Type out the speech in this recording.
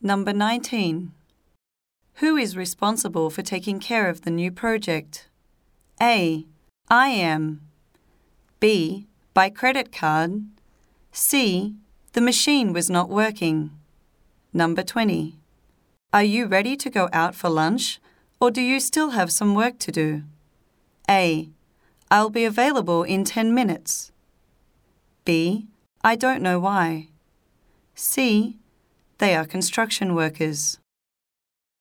Number 19. Who is responsible for taking care of the new project? A. I am. B. By credit card. C. The machine was not working. Number 20. Are you ready to go out for lunch, or do you still have some work to do? A. I'll be available in 10 minutes. B. I don't know why. C. They are construction workers.